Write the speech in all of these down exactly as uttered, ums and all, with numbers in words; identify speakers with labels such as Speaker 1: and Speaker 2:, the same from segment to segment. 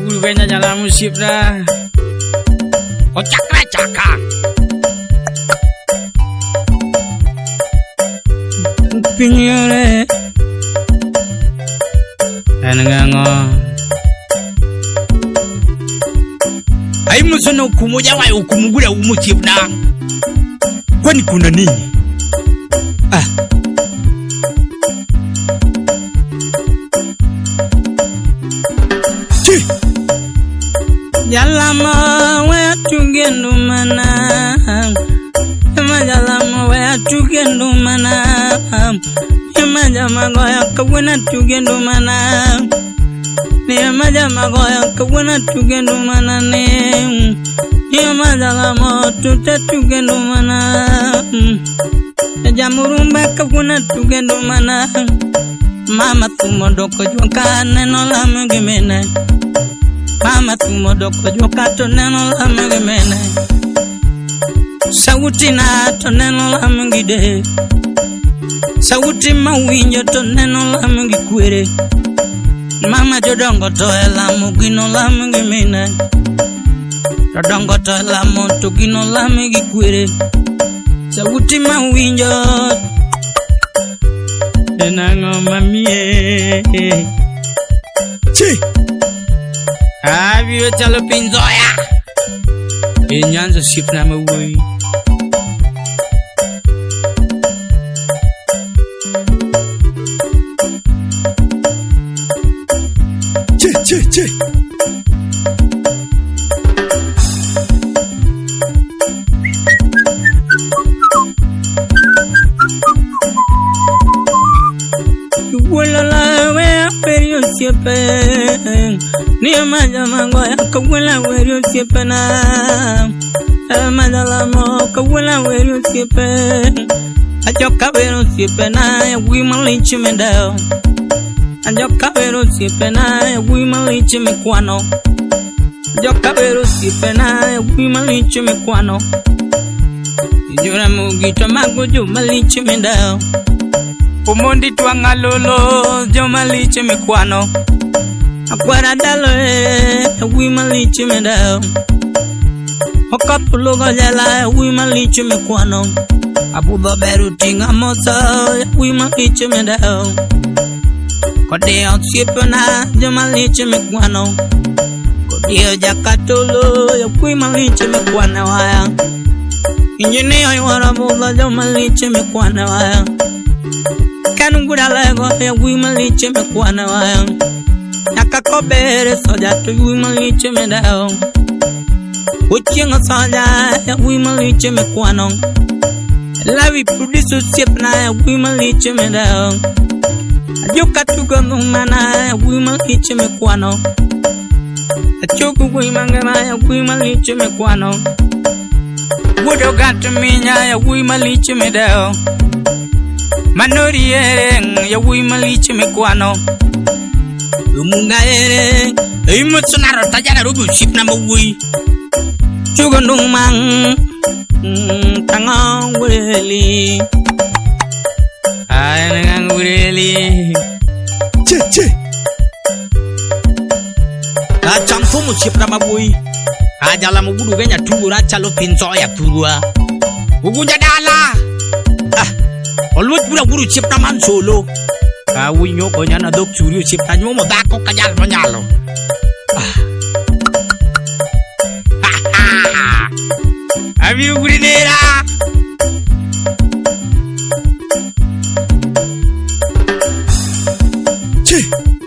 Speaker 1: ulu kenya jalan musib dah. Oh cakra caka. Pinyere. Anangango. Ai musono hukumu jawa hukumu gura umusib na. Kwani kuna nini? Ah. Jalama we tugendo mana, ema jalama we tugendo mana, ema jama goya kawena tugendo mana, ema jama goya kawena tugendo mana ne, ema jalama tute tugendo mana, jamurumba kawena tugendo mana, mama tumodoko jwaka neno la mgimene. Mama tumodoko joka to neno la mgimene. Sauti na to neno la mgide. Sauti mawinjo to neno la mgikwere. Mama jodongo to ela mugino la mgimene. Jodongo to ela mutugino la mgikwere. Sauti mawinjo enango mamie. Chi Avi chalo pinzoya. Enyanza ship na mawui. Che che che. Wala la we aperio siempre. Ni amaja mangoya kawela werio siepena. Amaja lamo kawela werio siepe. Ajoka wero siepena ya wimalichi mendao. Ajoka wero siepena ya wimalichi mekwano. Ajoka wero siepena ya wimalichi mekwano. Ijura mugito magujo malichi mendao. Umondi tuangalolo jo malichi mekwano. Akwara dalo e wi malichi mendao. Okapulo gajala wi malichi mekwano. Abuba beru tinga moto wi malichi mendao. Kodeo sipona jo malichi mekwano. Kodeo jakatolo wi malichi mekwano haya. Injini aywara buba jo malichi mekwano haya. Kanungura lego wi malichi mekwano haya. Nakakobere soja to wi malichi mendao. Uchinga soja ya wi malichi mekwano. Lavi produce siepna ya wi malichi mendao. Ajoka tugondo mana ya wi malichi mekwano. Achoku wi mangema ya wi malichi mekwano. Wodo gato minya ya wi malichi mendao. Manori ereng ya wi malichi mekwano. Umunga ere imutsunaro tajana rubu ship na mawui chugondo mang tanga weli ay nang weli che che a chamfumu ship na mawui ajala mugudu genya tugura chalo pinzo ya turua ugunja dala ah olwet bura buru ship na man solo Awi nyoko nyana dok churi chip tanyo mo dako kajal manyalo. Avi ugrinera. Chi.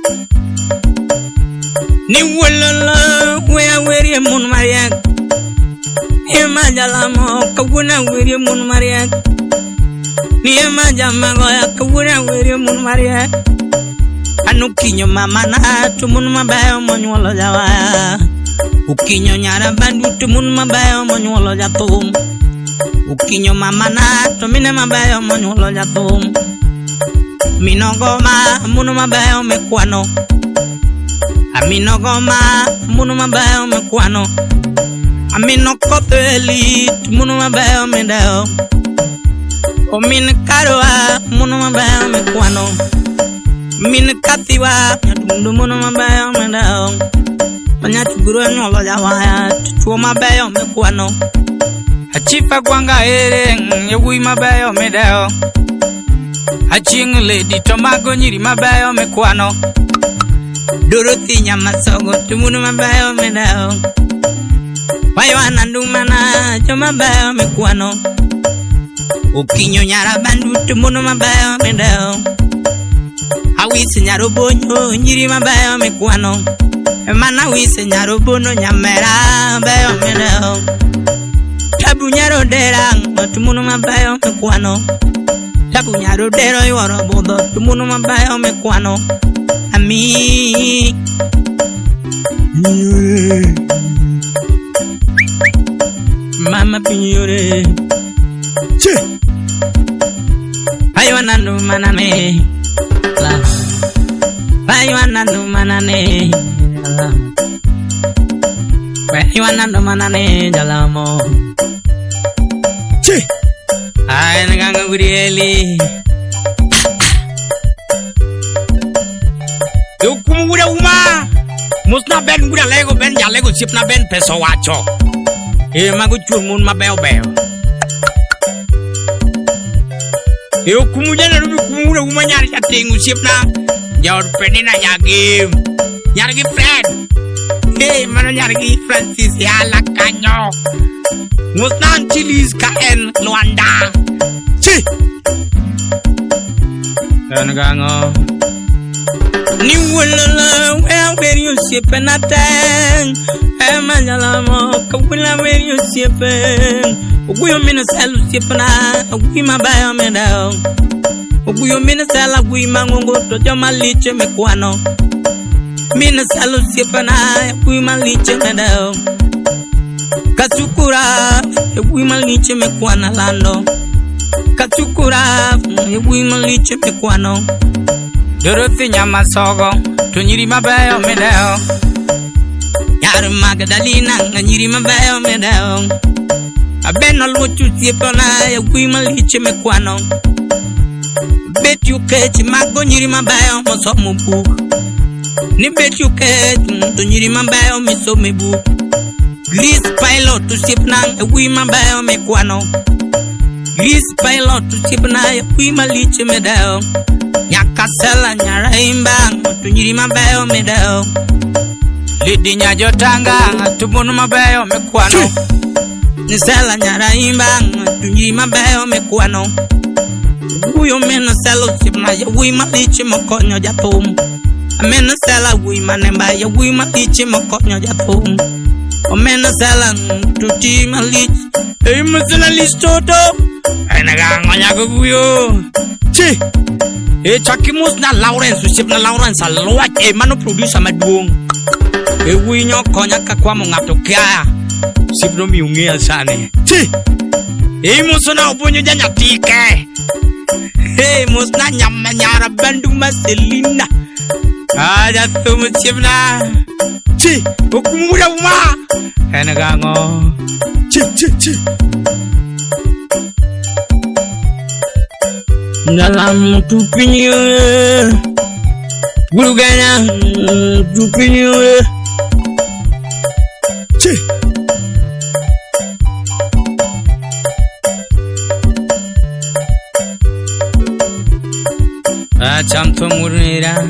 Speaker 1: Ni walala we aweri mun mariak. Ema jalamo kaguna weri mun mariak. Niema jama goya kawura weri mun maria. Anu kinyo mama na tumun mabayo monyolo jawa. Ukinyo nyara bandu tumun mabayo monyolo jatum. Ukinyo mama na tumine mabayo monyolo jatum. Minogoma munu mabayo mekwano. Aminogoma munu mabayo mekwano. Aminokoteli munu mabayo mendao. O min karwa munu mabayo mekwano. Min katiwa dundu munu mabayo mendao. Panya chuguru nyolo jawaya Chuo mabeyo mekuano Achipa kwanga ere Yewui mabeyo medeo Aching lady tomago nyiri mabeyo mekuano Dorothy nyamasogo Tumunu mabeyo medeo Waiwana ndumana Choma mabeyo mekuano Ukinyo nyara bandu Tumunu mabeyo medeo Awisi nyarobonyo Nyiri mabeyo mekuano Mana wise nyarobono nyamera Beyo medeo Tabu nyaro derang Tumunu mabeyo mekuano Tabu nyaro dero Iwaro bodo Tumunu mabeyo mekuano Ami Mama pinyore Che Ayo nandu manane La Ayo nandu manane Ayo nandu manane Jalamo Che Ayo nanganga gurieli Yo kumura uma Musna ben gura lego ben ya lego sipna ben peso wacho E magu chumun mabeo beo Yo kumuja na rubi kumura uma nyari ya tengu sipna Jawar pedina nyagi Nyargi Fred Hey mano nyargi Francis ya la kanyo Musna chilis kaen Luanda Chi Gangango Ni wulala where where you sippin' a tang Emanjalamo kawula where you sippin' Uguyo mina salu sippina Uguyo mabayo medao Uguyo mina sala uguyo mangungo Tojo maliche mekuano Mina salu sippina Uguyo maliche medao Kasukura Uguyo maliche mekuana lando Kasukura Uguyo maliche mekuano Dorothy nyamasogo Tunyiri mabeyo medeo Yari Magdalena Nyiri mabeyo medeo Abeno luchu siepona Yagui maliche mekwano Bet you catch Mago nyiri mabeyo Moso mubuk Ni bet you catch Tunyiri mabeyo Miso mebuk Gris pilot Tu siepna Yagui mabeyo mekwano Gris pilot Tu siepna Yagui maliche medeo Nyakasela nyaraimba Tunyiri mabeyo medeo Lidi nyajotanga Tubunu mabeyo mekwano Nisela nyaraimba Tunyiri mabeyo mekwano Uyo mena selo sipna Ya wui malichi mokonyo jatum Amena sela wui manemba Ya wui malichi mokonyo jatum Omena sela Tuti malichi Hey masela listoto Enagango nyago guyo Chi E chakimus na Lawrence Sip na Lawrence Alwak E mano producer maduong E winyo konya kakwa mungato kaya Sip no miungi asane Chi E muso na ubunyo janya tike E muso na nyama nyara bandu maselina Aja tumu sip na Chi Okumura uma Enagango Chi chi chi Dalam tupinyo Buluganya tupinyo Chi Acham to murnira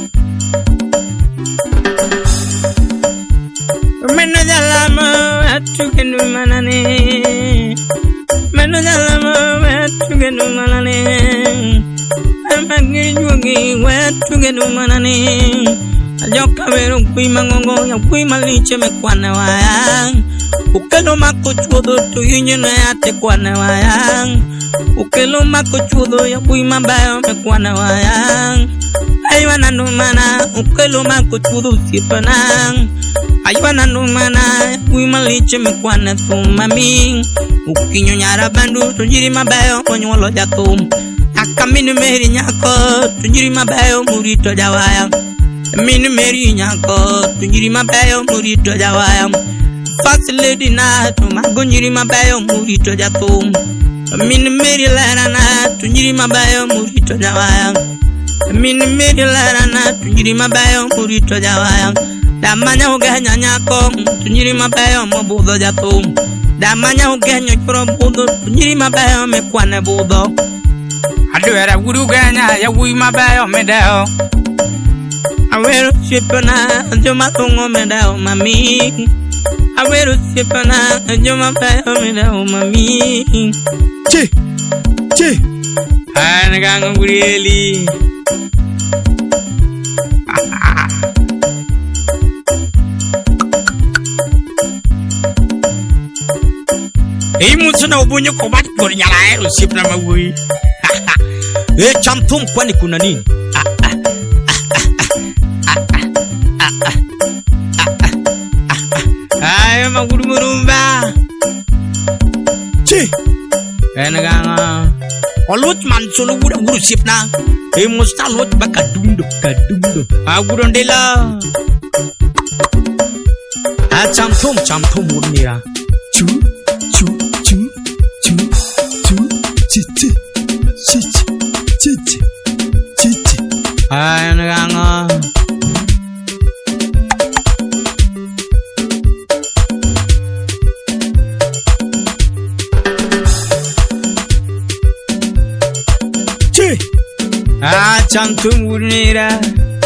Speaker 1: Mena dalam atukenu manane Mena dalam atukenu manane Amagi jugi wetugenu manane Ajoka veru kui mangongo ya kui maliche mekwana wayang Ukelo mako chudo tu yinyo na yate kwana wayang Ukelo mako chudo ya kui mabayo mekwana wayang Aywana numana ukelo mako chudo sipanang Aywana numana kui maliche mekwana thumami Ukinyo nyara bandu tunjiri mabayo konyolo jatum Akamini meri nyako tunjiri mabayo murito jawaya Mini meri nyako tunjiri mabayo murito jawaya First lady na tumago njiri mabayo murito jatum Mini meri lara na tunjiri mabayo murito jawaya Mini meri lara na tunjiri mabayo murito jawaya damanya ugenya nyako tunyiri mabayo mobudo jato damanya ugenya choro budo tunyiri mabayo mekwane budo adwera wuru genya ya wi mabayo medeo awero chipana joma tungo medeo mami awero chipana joma mabayo medeo mami
Speaker 2: che che
Speaker 1: anagang gurieli Ei musuna ubunyo kobat por nyala usip na mawi.
Speaker 2: Eh chamtum kwani kuna nini?
Speaker 1: Ay magurumurumba.
Speaker 2: Chi.
Speaker 1: Enaganga.
Speaker 2: Olut man solo gura guru sip na.
Speaker 1: Ei musta lot bakadundo kadundo. Agurondela.
Speaker 2: Ah chamtum chamtum murnira. Chu chu chu chu chu chi chi chi chi chi chi chi
Speaker 1: ay naganga
Speaker 2: chi
Speaker 1: ah chantum urnira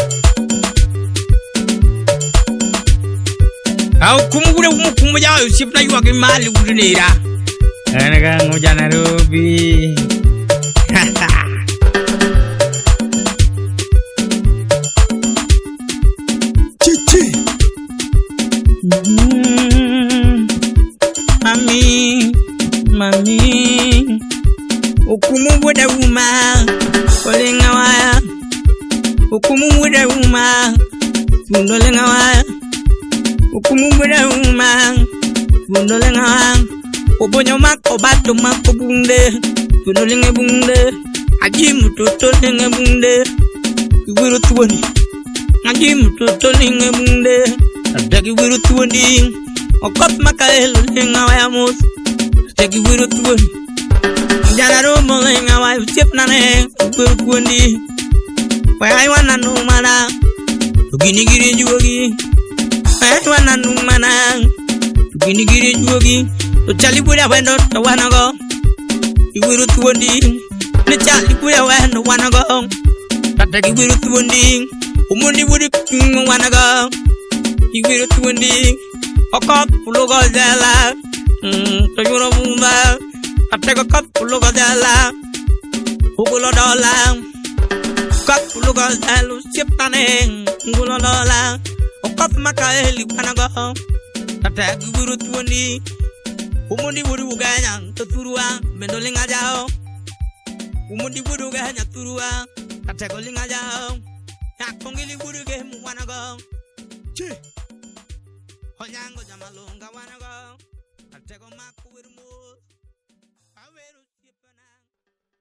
Speaker 1: au kumugure kumumuja usipna yuage mali urnira anaga ngoja Nairobi
Speaker 2: chichi
Speaker 1: mami mami ukumubuda uma olenga waya ukumubuda uma tundolenga waya ukumubuda uma tundolenga waya Obonyo mako bato mako bunde Tunolinge bunde Ajimu totolinge bunde Iwiru tuwani Ajimu totolinge bunde Adagi wiru tuwani Okop maka elu linga waya mos Adagi wiru tuwani Jana romo linga waya usip nane Wiru tuwani Waya wana numana Tugini giri juogi Waya wana numana Tugini giri juogi To chali buda wendo to wanna go Iwiru tuwandi Ne chali buda wendo wanna go Tataki wiru tuwandi Umundi wudi kungu wanna go Iwiru tuwandi Okop pulugo zela To yuro bumba Tataki kop pulugo zela Ugulo dola Kop pulugo zelu Siptane Ugulo dola Okop maka heli wanna go Tataki wiru tuwandi Umundi wuru uganya tuturua mendolinga jao Umundi wuru uganya turua kategolinga jao Yakongili wuru ge muwanago Chi Honyango jamalunga wanago Katego maku wiru